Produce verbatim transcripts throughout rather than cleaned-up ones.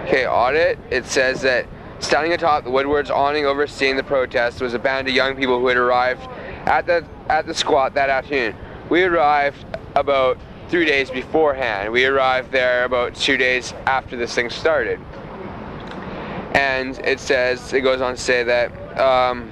Okay, on it, it says that standing atop the Woodward's awning overseeing the protest was a band of young people who had arrived at the at the squat that afternoon. We arrived about three days beforehand. We arrived there about two days after this thing started. And it says, it goes on to say that um,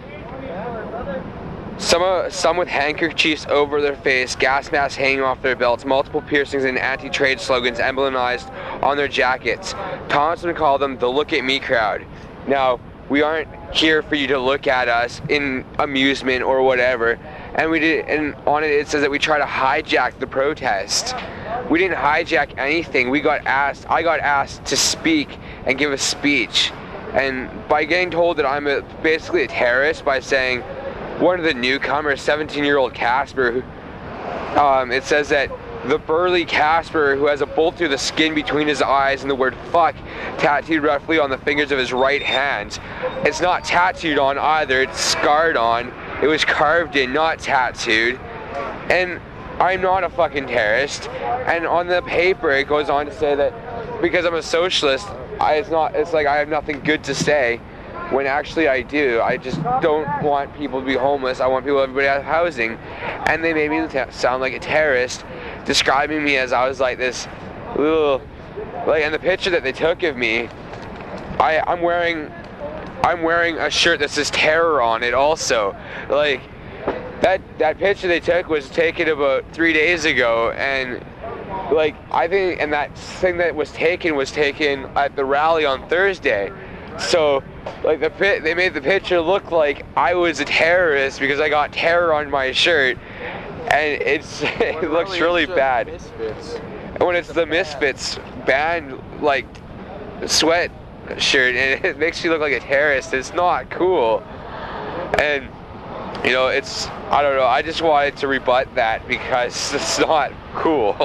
some, uh, some with handkerchiefs over their face, gas masks hanging off their belts, multiple piercings and anti-trade slogans emblemized on their jackets. Thompson called them the Look at Me crowd. Now, we aren't here for you to look at us in amusement or whatever. And we did, and on it it says that we try to hijack the protest. We didn't hijack anything. We got asked, I got asked to speak and give a speech. And by getting told that I'm a, basically a terrorist by saying one of the newcomers, seventeen-year-old Casper, who, um, it says that the burly Casper who has a bolt through the skin between his eyes and the word fuck tattooed roughly on the fingers of his right hand. It's not tattooed on either, it's scarred on. It was carved in, not tattooed. And I'm not a fucking terrorist. And on the paper it goes on to say that because I'm a socialist, I, it's not. It's like I have nothing good to say, when actually I do. I just don't want people to be homeless. I want people, everybody to have housing. And they made me t- sound like a terrorist, describing me as I was like this little, like, and the picture that they took of me, I, I'm wearing, I'm wearing a shirt that says terror on it also. Like, that, that picture they took was taken about three days ago, and like, I think, and that thing that was taken was taken at the rally on Thursday. So, like, the pit, they made the picture look like I was a terrorist because I got terror on my shirt, and it's it looks really bad. Misfits. And when it's the Misfits band, like, sweat shirt, and it makes you look like a terrorist, it's not cool. And, you know, it's, I don't know, I just wanted to rebut that because it's not cool.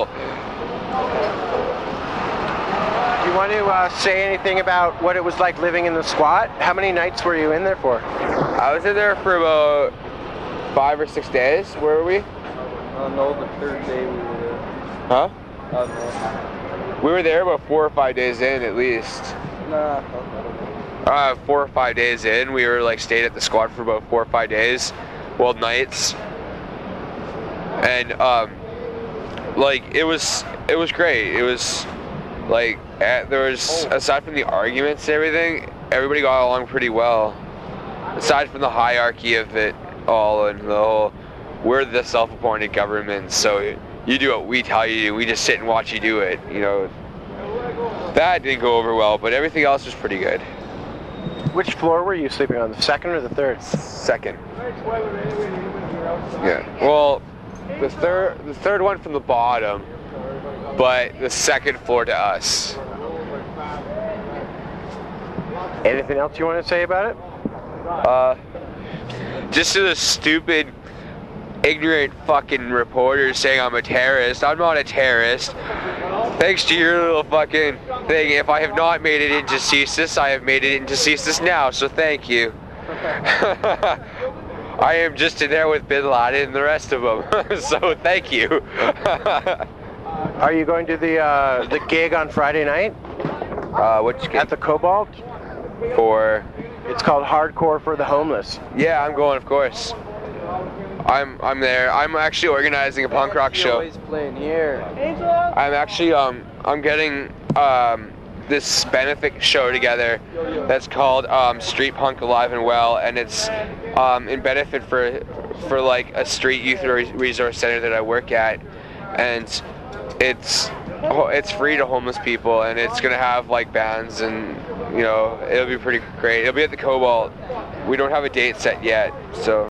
Do you want to uh, say anything about what it was like living in the squat? How many nights were you in there for? I was in there for about five or six days. Where were we? Uh, no, the third day we were there. Huh? Uh, no. We were there about four or five days in at least. Nah. Uh, four or five days in, we were like stayed at the squad for about four or five days, well, nights, and um, like it was, it was great. It was like at, there was, aside from the arguments and everything, everybody got along pretty well. Aside from the hierarchy of it all and the whole, we're the self-appointed government, so you do what we tell you to do. We just sit and watch you do it. You know, that didn't go over well, but everything else was pretty good. Which floor were you sleeping on, the second or the third? Second. Yeah. Well, the third, the third one from the bottom, but the second floor to us. Anything else you want to say about it? Uh, just to the stupid, ignorant fucking reporters saying I'm a terrorist. I'm not a terrorist. Thanks to your little fucking thing, if I have not made it into CSIS, I have made it into CSIS now, so thank you. I am just in there with Bin Laden and the rest of them, so thank you. Are you going to the uh, the gig on Friday night? Uh, which gig? At the Cobalt? For? It's called Hardcore for the Homeless. Yeah, I'm going, of course. I'm I'm there. I'm actually organizing a punk rock show. Always playing here. I'm actually um I'm getting um this benefit show together that's called um Street Punk Alive and Well, and it's um in benefit for for like a street youth resource center that I work at, and it's it's free to homeless people, and it's gonna have like bands, and you know, it'll be pretty great. It'll be at the Cobalt. We don't have a date set yet, so